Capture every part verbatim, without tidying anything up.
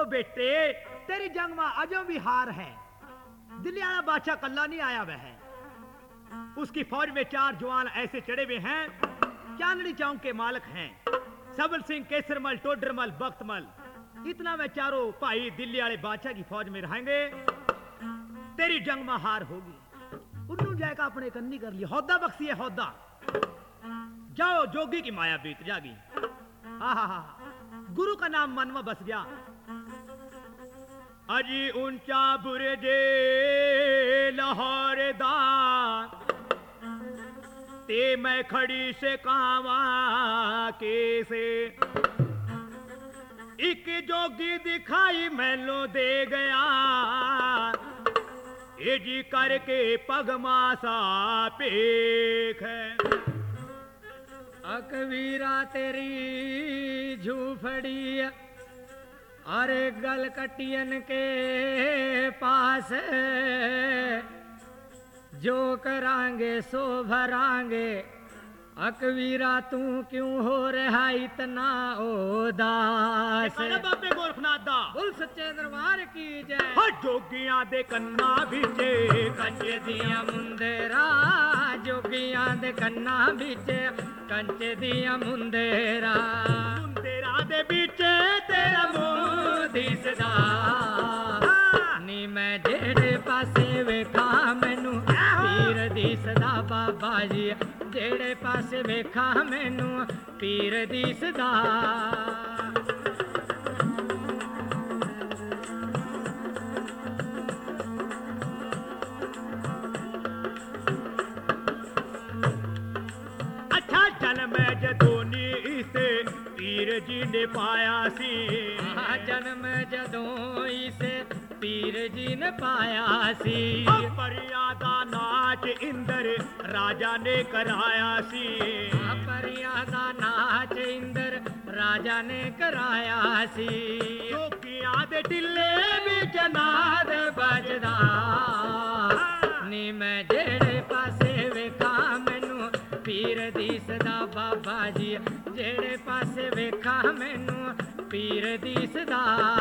बेटे तेरी जंग में अजो भी हार है। दिल्ली वाला बादशाह कल्ला नहीं आया वह है, उसकी फौज में चार जवान ऐसे चढ़े हुए हैं, चांदनी चौक के मालिक हैं, सबल सिंह, केसरमल, टोडरमल, बख्तमल। इतना में चारों भाई दिल्ली वाले बादशाह की फौज में रहेंगे। तेरी जंग में हार होगी। उन्नू जाएगा अपने कन्नी कर लिया, हौदा बख्शी है हौदा। जाओ जोगी की माया बीत जागी। हा हा हा गुरु का नाम मन में बस गया। अजी ऊंचा बुरजे लाहौर दा ते मैं खड़ी से कावा कैसे, एक जोगी दिखाई मैनू दे गया, ए जी करके पगमासा पेख है। अकबीरा तेरी झूफड़ी अरे गल कटियन के पास, जो करांगे सो भरांगे। अकबीरा तू क्यों हो रहा इतना उदास। बाबे गोरखनाथ दा बोल सच्चे दरबार की जय। हो जोगियां दे कन्ना बिचे कंचे दिया मुंदेरा, जोगियां दे कन्ना बिचे कंचे दिया मुंदेरा। मुंदेरा दे बिचे तेरा मुंह दिसदा, नी मैं जेड़े पासे वेखा मैनू पीर दिसदा। बाबा जी जेड़े पासे वेखा मैनू पीर दिसदा। अच्छा जन्म जदोनी इसे पीर जी ने पाया सी, जन्म जदों इसे पीर जी ने पाया सी। परियां दा नाच इंदर राजा ने कराया सी, परियां दा नाच इंदर राजा ने कराया सी। जोगियां दे टिल्ले विच नाद बजदा, नी मैं जेड़े पासे वेखा मैनू पीर दिसदा। बाबा जी जेड़े पासे वेखा मैनू पीर दिसदा।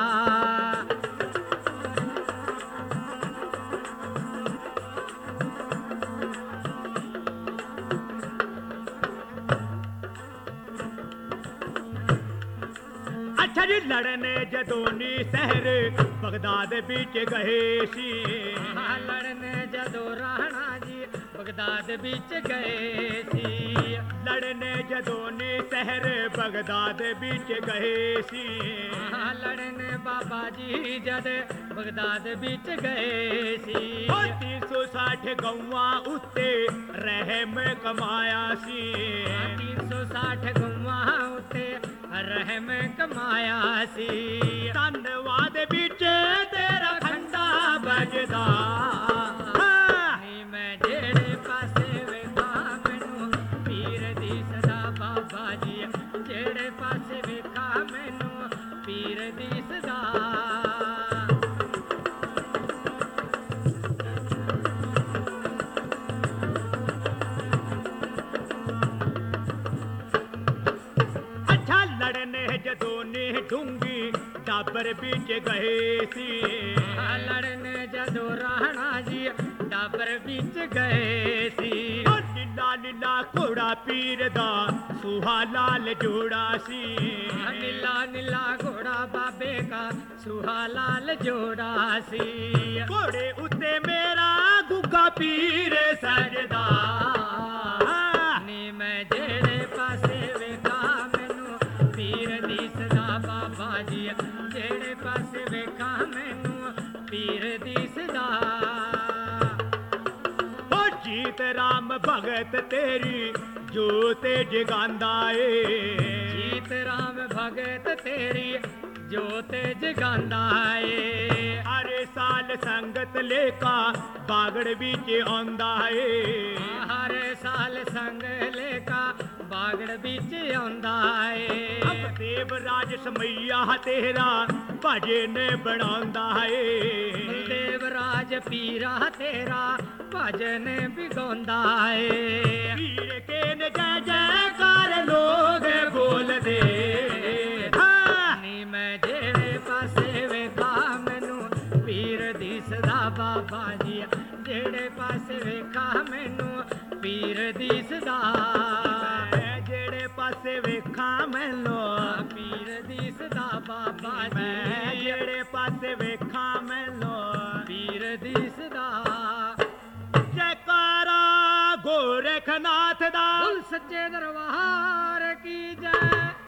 अच्छा जी लड़ने जदोनी शहर बगदाद बिच गए सी, लड़ने जदों राणा जी बगदाद बिच गए सी। लड़ने जदोनी शहर बगदाद बिच गए सी, लड़ने बाबा जी जद बगदाद बिच गए सी। तीन सौ साठ गौवा उत्ते रहम कमाया सी, तीन सौ साठ गौवा उत्ते रहम कमाया सी। धन्यवाद बिच तेरा खंडा बजदा, मैं जेड़े पासे वेखा मैनू पीर दिसदा। बाबा जी जेड़े पासे वेखा मैनू पीर दिसदा। अच्छा लड़ने जदोनी ढूंगी डाबर बिच गए सी, लड़ने जदों राणा जी डाबर बिच गए सी। नीला नीला घोड़ा पीर दा सुहा लाल जोड़ा सी, नीला नीला घोड़ा बाबे का सुहा लाल जोड़ा सी। घोड़े उत्ते मेरा गुग्गा पीर सजदा, नी मैं जेड़े पासे वेखा मैनू पीर दिसदा। बाबा जी जेड़े पासे वेखा मैनू पीर दिसदा। ओ जीत राम भगत तेरी जोते जगांदा ए, जीत राम भगत तेरी जोते जगांदा ए। हर साल संगत लेका बागड़ बिच आंदा ए, हर साल संग लेका बागड़ बिच आंदा ए। अब देवराज समैया तेरा भजन बनांदा ए, देवराज पीरा तेरा भजन बिगोंदा ए। पीर के न जय जयकार लोग बोलदे, नी मैं जेड़े पासे वे ਬਾਬਾ ਜੀ ਜਿਹੜੇ ਪਾਸੇ ਵੇਖਾਂ ਮੈਨੂੰ ਪੀਰ ਦਿਸਦਾ ਮੈਂ ਜਿਹੜੇ ਪਾਸੇ ਵੇਖਾਂ ਮੈਨੂੰ ਪੀਰ ਦਿਸਦਾ ਬਾਬਾ ਮੈਂ ਜੀ ਜਿਹੜੇ ਪਾਸੇ ਵੇਖਾਂ ਮੈਨੂੰ ਪੀਰ ਦਿਸਦਾ ਜੈਕਾਰਾ ਗੋਰਖਨਾਥ ਦਾ ਬੋਲ ਸੱਚੇ ਦਰਬਾਰ ਕੀ ਜੈ